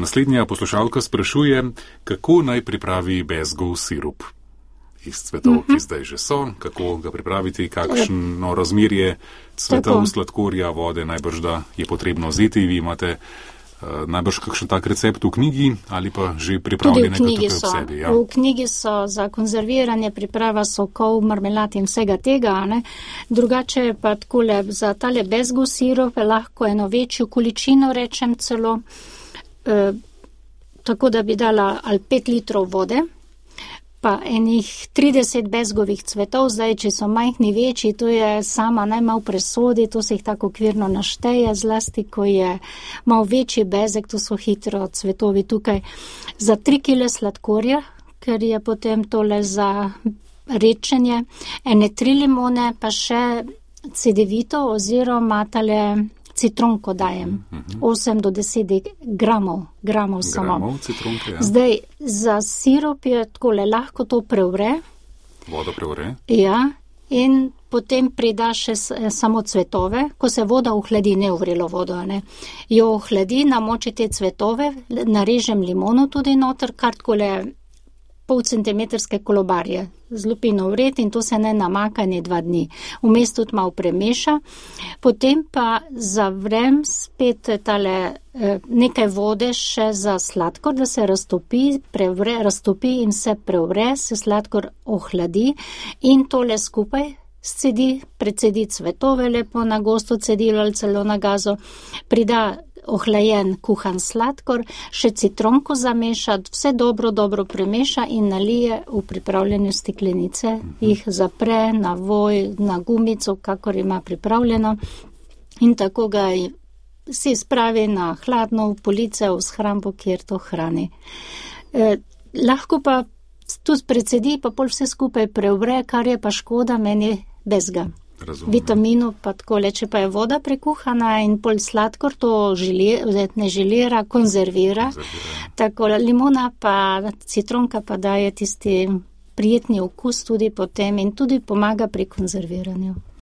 Naslednja poslušalka sprašuje, kako naj pripravi bezgov sirup iz cvetov, ki zdaj že so, kako ga pripraviti, kakšno razmerje cvetov, sladkorja, vode najbrž da je potrebno vzeti. Vi imate najbrž kakšen tak recept v knjigi ali pa že pripravljenega tukaj v sebi. Ja. V knjigi so za konzerviranje, priprava sokov, marmelad in vsega tega. Ne? Drugače pa takole, za tale bezgov sirup lahko eno večjo količino, rečem celo, tako da bi dala ali 5 litrov vode, pa enih 30 bezgovih cvetov, zdaj, če so majhni večji, to je sama najmal presodi, to se jih tako okvirno našteje, zlasti, ko je mal večji bezek, to so hitro cvetovi tukaj. Za 3 kile sladkorja, ker je potem tole za rečenje, ene 3 limone, pa še cedevito oziroma tale citronko dajem, 8 do 10 gramov samo. Citronke, ja. Zdaj, za sirup je takole, lahko to prevre. Vodo prevre? Ja, in potem prida še samo cvetove, ko se voda ohladi, ne vrelo vodo, ne. Jo ohladi, namočite cvetove, narežem limono tudi noter, kar takole pol-centimetrske kolobarje, z lupino vred in to se ne namaka ne 2 dni. Vmes tudi malo premeša, potem pa zavrem spet tale nekaj vode še za sladkor, da se raztopi in se prevre, se sladkor ohladi in tole skupaj scedi, precedi cvetove lepo na gosto cedilo ali celo na gazo, prida ohlajen kuhan sladkor, še citronko zamešati, vse dobro premeša in nalije v pripravljene steklenice, jih zapre na voj, na gumico, kakor ima pripravljeno in tako ga si spravi na hladno v police, v shrambo, kjer to hrani. Lahko pa tu precedi, pa pol vse skupaj prevre, kar je pa škoda meni bezga. Razumem. Vitaminu pa takole, če pa je voda prekuhana in pol sladkor, to ne želira, konzervira. Tako limona pa citronka pa daje tisti prijetni okus tudi potem in tudi pomaga pri konzerviranju.